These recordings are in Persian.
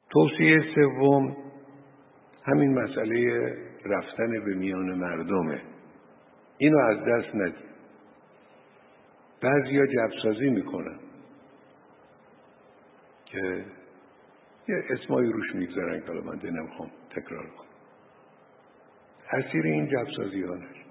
توصیه سوم همین مسئله رفتن به میان مردمه. اینو از دست ندید. بعضیا جبسازی میکنن که یه اسمایی روش میگذارن که حالا من نمیخوام تکرار کنم. اسیر این جبسازی ها نشید.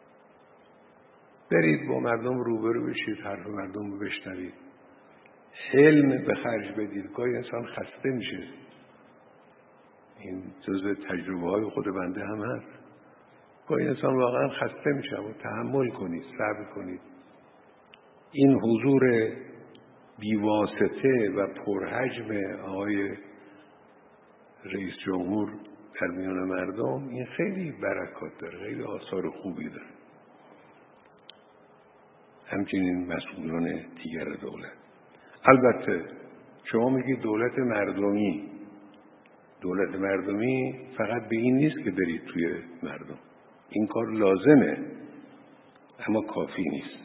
برید با مردم روبرو بشید، حرف مردم رو بشنوید، علم به خرج بدید. گاهی انسان خسته میشه. این جزء تجربه های خود بنده هم هست. گاهی انسان واقعا خسته میشه و تحمل کنید، صبر کنید. این حضور بیواسطه و پرحجم آقای رئیس جمهور در میان مردم، این خیلی برکات داره، خیلی آثار خوبی داره. همچنین مسئولان دیگر دولت. البته شما میگید دولت مردمی. دولت مردمی فقط به این نیست که برید توی مردم. این کار لازمه اما کافی نیست.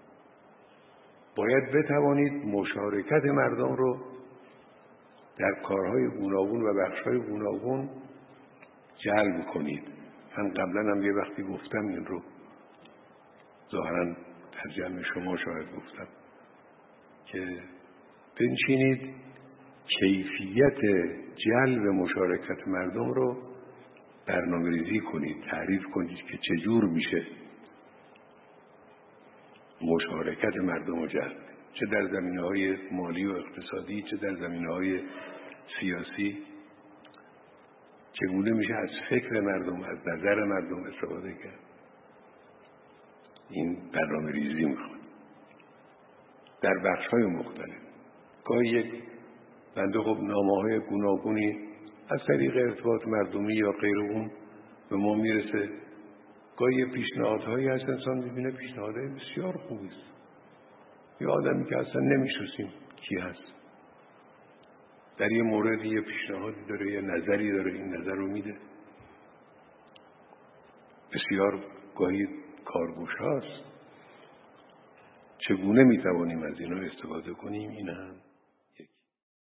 باید بتوانید مشارکت مردم رو در کارهای گوناگون و بخشهای گوناگون جلب کنید. من قبلا هم یه وقتی گفتم این رو، ظاهراً در جمع شما شاید گفتم، که بنشینید کیفیت جلب مشارکت مردم رو برنامه‌ریزی کنید، تعریف کنید که چجور میشه مشارکت مردم رو جلب، چه در زمینه‌های مالی و اقتصادی، چه در زمینه‌های سیاسی. چگونه میشه از فکر مردم، از نظر مردم استفاده کرد. این برنامه‌ریزی میخواد در بخش‌های مختلف. گاهی یک بنده خب نامه‌های گوناگونی از طریق ارتباط مردمی یا غیر اون به ما میرسه. گاهی پیشنهادهایی هست انسان میبینه پیشنهادهای بسیار خوبی است. یه آدمی که اصلا نمیشناسیم کی هست، در یه مورد یه پیشنهادی داره، یه نظری داره، این نظر رو میده. بسیار گاهی کارگوش هاست. چگونه میتوانیم از اینا استفاده کنیم؟ این هم